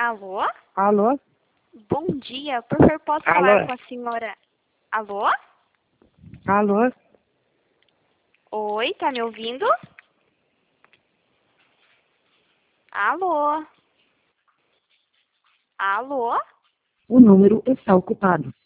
Alô? Alô? Bom dia, por favor, posso falar Alô? com a senhora? Alô? Alô? Oi, tá me ouvindo? Alô? Alô? O número está ocupado.